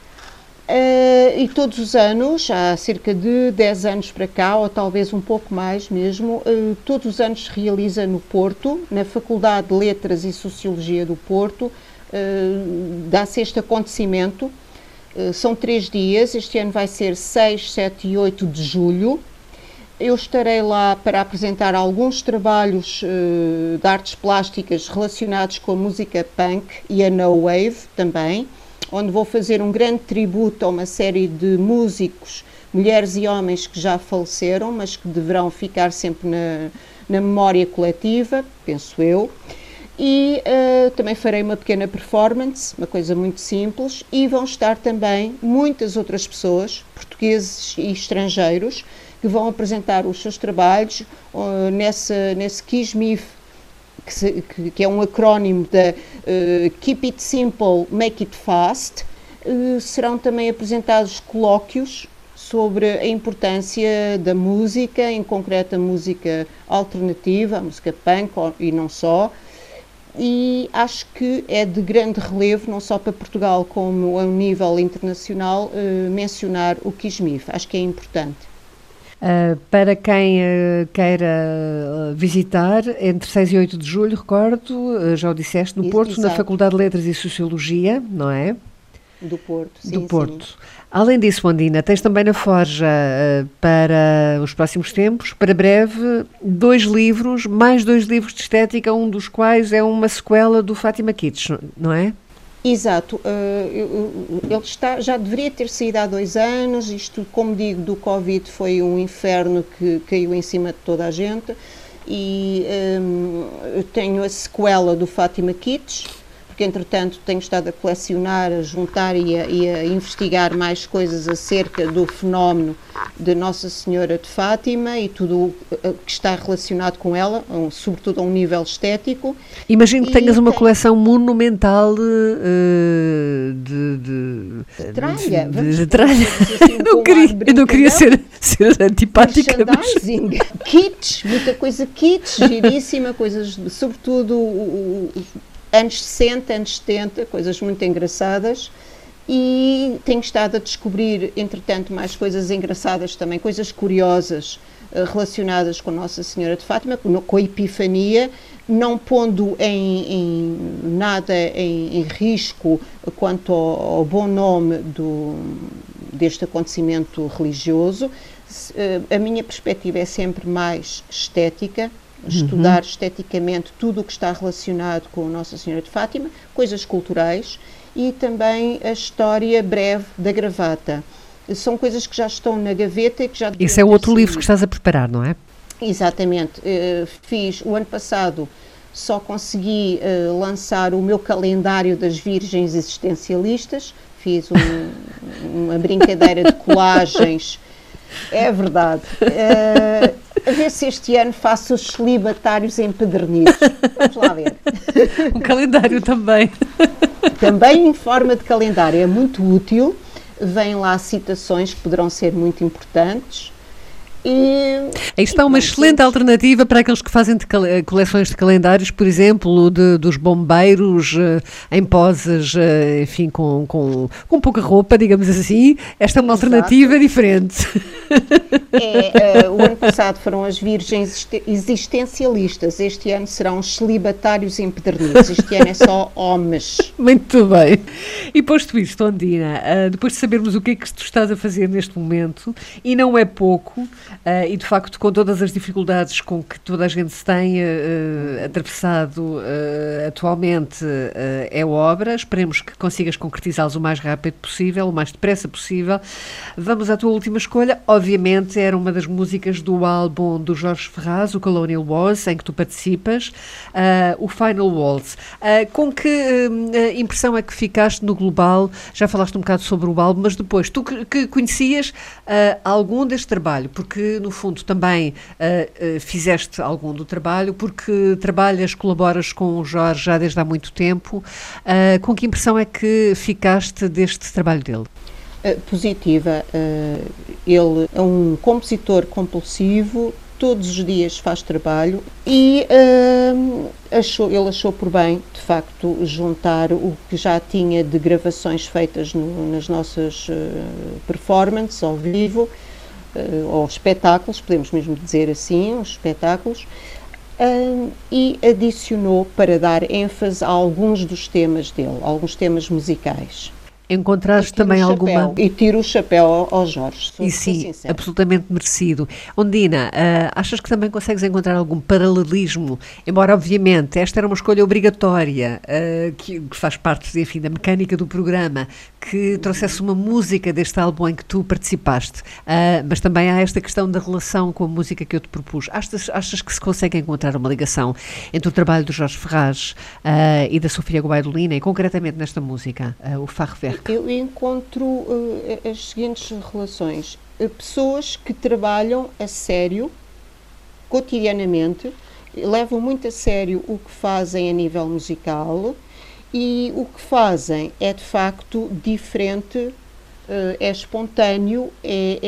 Speaker 3: Uh, e todos os anos, há cerca de dez anos para cá, ou talvez um pouco mais mesmo, uh, todos os anos se realiza no Porto, na Faculdade de Letras e Sociologia do Porto, uh, dá-se este acontecimento. Uh, são três dias, este ano vai ser seis, sete e oito de julho. Eu estarei lá para apresentar alguns trabalhos uh, de artes plásticas relacionados com a música punk e a no wave também, onde vou fazer um grande tributo a uma série de músicos, mulheres e homens que já faleceram, mas que deverão ficar sempre na, na memória coletiva, penso eu. E uh, também farei uma pequena performance, uma coisa muito simples, e vão estar também muitas outras pessoas, portugueses e estrangeiros, que vão apresentar os seus trabalhos uh, nessa, nesse Kismith, Que, se, que, que é um acrónimo da uh, Keep It Simple, Make It Fast. Uh, serão também apresentados colóquios sobre a importância da música, em concreto a música alternativa, a música punk e não só. E acho que é de grande relevo, não só para Portugal como a um nível internacional, uh, mencionar o Kismith. Acho que é importante.
Speaker 2: Uh, para quem uh, queira visitar, entre seis e oito de julho, recordo, uh, já o disseste, no
Speaker 3: Isso,
Speaker 2: Porto,
Speaker 3: exato.
Speaker 2: na Faculdade de Letras e Sociologia, não é?
Speaker 3: Do Porto, sim.
Speaker 2: Do Porto.
Speaker 3: Sim.
Speaker 2: Além disso, Ondina, tens também na Forja, uh, para os próximos tempos, para breve, dois livros, mais dois livros de estética, um dos quais é uma sequela do Fátima Kitsch, não é?
Speaker 3: Exato, uh, ele está, já deveria ter saído há dois anos, isto, como digo, do Covid foi um inferno que caiu em cima de toda a gente, e um, eu tenho a sequela do Fátima Kitsch, porque entretanto tenho estado a colecionar, a juntar e a, e a investigar mais coisas acerca do fenómeno de Nossa Senhora de Fátima e tudo o que está relacionado com ela, um, sobretudo a um nível estético.
Speaker 2: Imagino que
Speaker 3: E
Speaker 2: tenhas uma
Speaker 3: tem-
Speaker 2: coleção monumental uh, de, de,
Speaker 3: Tralha,
Speaker 2: de,
Speaker 3: vamos
Speaker 2: de
Speaker 3: pôr
Speaker 2: tralha.
Speaker 3: coisas assim,
Speaker 2: Eu
Speaker 3: com
Speaker 2: não
Speaker 3: um
Speaker 2: queria,
Speaker 3: ar de
Speaker 2: eu não queria ser,
Speaker 3: brincalhão.
Speaker 2: ser antipática, mas
Speaker 3: Merchandising, kits, muita coisa kits, giríssima, coisas, de- sobretudo o- o- anos sessenta, anos setenta, coisas muito engraçadas, e tenho estado a descobrir, entretanto, mais coisas engraçadas também, coisas curiosas eh, relacionadas com Nossa Senhora de Fátima, com com a Epifania, não pondo em, em nada em, em risco quanto ao, ao bom nome do, deste acontecimento religioso. Se, eh, a minha perspectiva é sempre mais estética, estudar esteticamente tudo o que está relacionado com Nossa Senhora de Fátima, coisas culturais, e também a história breve da gravata. São coisas que já estão na gaveta e que já deviam
Speaker 2: isso é
Speaker 3: ter
Speaker 2: outro livro
Speaker 3: saído.
Speaker 2: que estás a preparar, não é?
Speaker 3: Exatamente. Eh, fiz, o ano passado, só consegui eh, lançar o meu calendário das virgens existencialistas, fiz um- uma brincadeira de colagens, é verdade. Eh, a ver se este ano faço os celibatários empedernidos. Vamos lá ver.
Speaker 2: Um calendário também.
Speaker 3: Também em forma de calendário, é muito útil, vêm lá citações que poderão ser muito importantes. E,
Speaker 2: Aí está uma
Speaker 3: e,
Speaker 2: excelente
Speaker 3: pronto,
Speaker 2: alternativa para aqueles que fazem de cale- coleções de calendários, por exemplo, de- dos bombeiros, eh, em poses, eh, enfim, com, com, com pouca roupa, digamos assim. Esta é uma
Speaker 3: Exato.
Speaker 2: alternativa diferente.
Speaker 3: É, eh, o ano passado foram as virgens existe- existencialistas, este ano serão os celibatários empedernidos, este ano é só homens.
Speaker 2: Muito bem. E posto isto, Ondina, ah, depois de sabermos o que é que tu estás a fazer neste momento, e não é pouco, ah, e de facto com todas as dificuldades com que toda a gente se tem ah, atravessado ah, atualmente, ah, é obra, esperemos que consigas concretizá-los o mais rápido possível, o mais depressa possível. Vamos à tua última escolha, obviamente era uma das músicas do álbum do Jorge Ferraz, o Colonial Wars, em que tu participas, ah, o Final Waltz. Ah, com que ah, impressão é que ficaste no global? Já falaste um bocado sobre o álbum, mas depois, tu que, que conhecias ah, algum deste trabalho, porque no fundo também ah, ah, fizeste algum do trabalho, porque trabalhas, colaboras com o Jorge já desde há muito tempo, ah, com que impressão é que ficaste deste trabalho dele?
Speaker 3: Uh, positiva. Uh, ele é um compositor compulsivo, todos os dias faz trabalho e uh, achou, ele achou por bem, de facto, juntar o que já tinha de gravações feitas no, nas nossas uh, performances ao vivo, uh, ou espetáculos, podemos mesmo dizer assim, os espetáculos, uh, e adicionou para dar ênfase a alguns dos temas dele, alguns temas musicais.
Speaker 2: Encontraste
Speaker 3: E tiro
Speaker 2: também
Speaker 3: o
Speaker 2: alguma...
Speaker 3: chapéu, E tiro o chapéu ao, ao Jorge, sou,
Speaker 2: E
Speaker 3: sou
Speaker 2: sim,
Speaker 3: sincera.
Speaker 2: absolutamente merecido. Ondina, ah, achas que também consegues encontrar algum paralelismo? Embora, obviamente, esta era uma escolha obrigatória, ah, que, que faz parte, enfim, da mecânica do programa, que trouxesse uma música deste álbum em que tu participaste. Ah, mas também há esta questão da relação com a música que eu te propus. Achas, achas que se consegue encontrar uma ligação entre o trabalho do Jorge Ferraz ah, e da Sofia Gubaidulina, e concretamente nesta música, ah, o Fachwerk?
Speaker 3: Eu encontro uh, as seguintes relações. Uh, pessoas que trabalham a sério, cotidianamente, levam muito a sério o que fazem a nível musical e o que fazem é de facto diferente, uh, é espontâneo, é,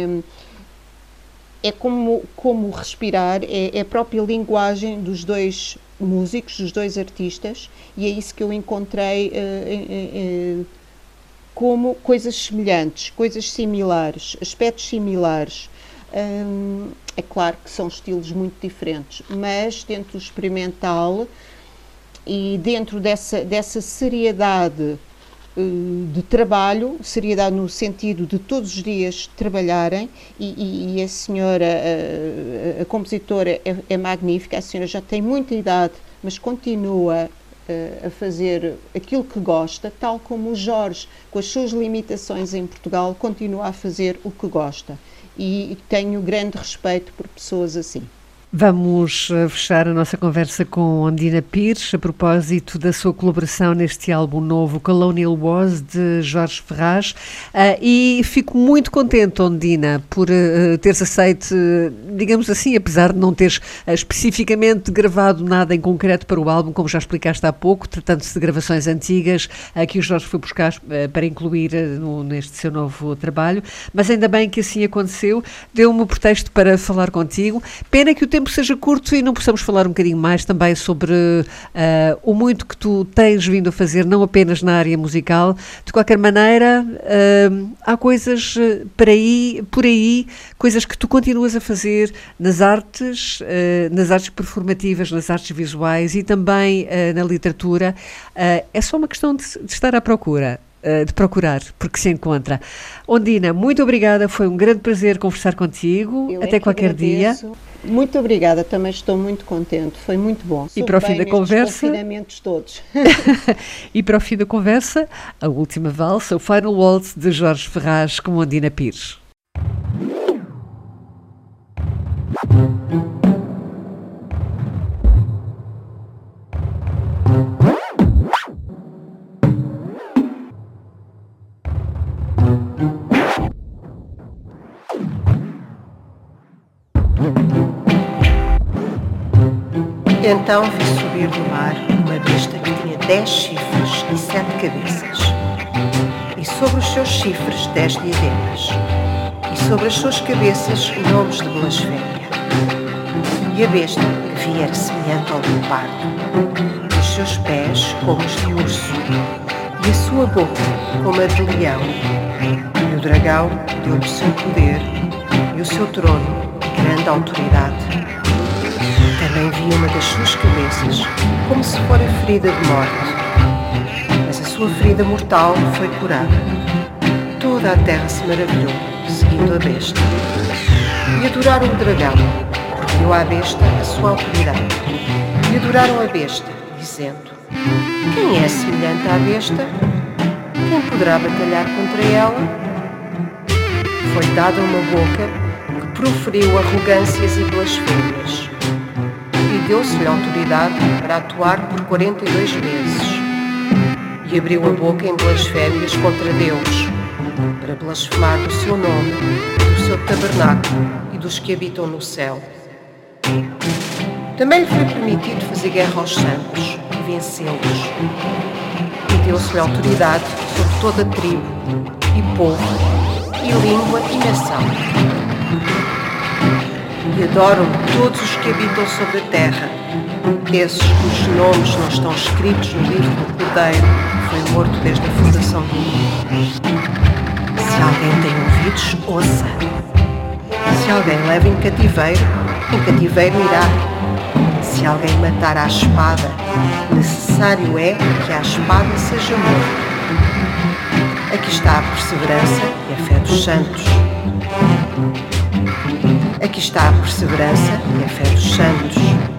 Speaker 3: é, é como, como respirar, é, é a própria linguagem dos dois músicos, dos dois artistas, e é isso que eu encontrei uh, uh, uh, como coisas semelhantes, coisas similares, aspectos similares. Hum, é claro que são estilos muito diferentes, mas dentro do experimental e dentro dessa, dessa seriedade uh, de trabalho, seriedade no sentido de todos os dias trabalharem, e, e, e a senhora, a, a compositora é, é magnífica, a senhora já tem muita idade, mas continua uh, a fazer aquilo que gosta, tal como o Jorge, com as suas limitações em Portugal, continua a fazer o que gosta. E tenho grande respeito por pessoas assim.
Speaker 2: Vamos fechar a nossa conversa com Ondina Pires, a propósito da sua colaboração neste álbum novo, Colonial Wars, de Jorge Ferraz. Uh, e fico muito contente, Ondina, por uh, teres aceito, uh, digamos assim, apesar de não teres uh, especificamente gravado nada em concreto para o álbum, como já explicaste há pouco, tratando-se de gravações antigas, uh, que o Jorge foi buscar uh, para incluir uh, no, neste seu novo trabalho. Mas ainda bem que assim aconteceu, deu-me o pretexto para falar contigo. Pena que o tempo seja curto e não possamos falar um bocadinho mais também sobre uh, o muito que tu tens vindo a fazer, não apenas na área musical. De qualquer maneira, uh, há coisas por aí, por aí, coisas que tu continuas a fazer nas artes, uh, nas artes performativas, nas artes visuais e também uh, na literatura. Uh, é só uma questão de, de estar à procura. De procurar, porque se encontra. Ondina, muito obrigada, foi um grande prazer conversar contigo.
Speaker 3: Eu
Speaker 2: até
Speaker 3: é
Speaker 2: qualquer
Speaker 3: agradeço. Dia. Muito obrigada, também estou muito contente, foi muito bom.
Speaker 2: E para o fim da conversa,
Speaker 3: confinamentos todos.
Speaker 2: E para o fim da conversa, a última valsa, o Final Waltz de Jorge Ferraz com Ondina Pires.
Speaker 6: Então vi subir do mar uma besta que tinha dez chifres e sete cabeças, e sobre os seus chifres dez diademas, e sobre as suas cabeças nomes de blasfémia. E a besta que vi era semelhante ao leopardo, e os seus pés como os de urso, e a sua boca como a de leão. E o dragão deu-lhe o seu poder e o seu trono e grande autoridade. Também vi uma das suas cabeças como se fora ferida de morte, mas a sua ferida mortal foi curada. Toda a terra se maravilhou, seguindo a besta. E adoraram o dragão, porque deu à besta a sua autoridade. E adoraram a besta, dizendo: quem é semelhante à besta? Quem poderá batalhar contra ela? Foi dada uma boca que proferiu arrogâncias e blasfémias. E deu-se-lhe autoridade para atuar por quarenta e dois meses. E abriu a boca em blasfémias contra Deus, para blasfemar do seu nome, do seu tabernáculo e dos que habitam no céu. Também lhe foi permitido fazer guerra aos santos e vencê-los. E deu-se-lhe autoridade sobre toda a tribo, e povo, e língua e nação. E adoram todos os que habitam sobre a terra, esses cujos nomes não estão escritos no livro do Cordeiro, que foi morto desde a fundação do mundo. Se alguém tem ouvidos, ouça. Se alguém leva em cativeiro, em cativeiro irá. Se alguém matar à espada, necessário é que a espada seja morta. Aqui está a perseverança e a fé dos santos. Aqui está a perseverança e a fé dos santos.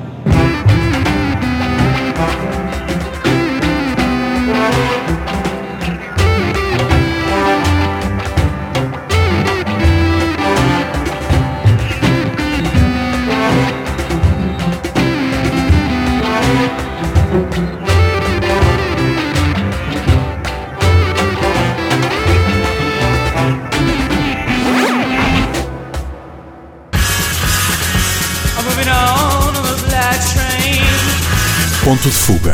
Speaker 1: Ponto de Fuga.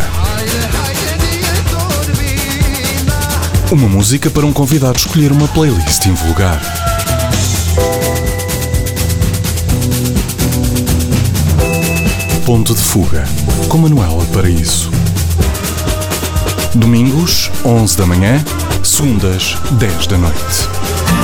Speaker 1: Uma música para um convidado escolher uma playlist invulgar. Ponto de Fuga, com Manuela Paraíso. Domingos, onze da manhã, segundas, dez da noite.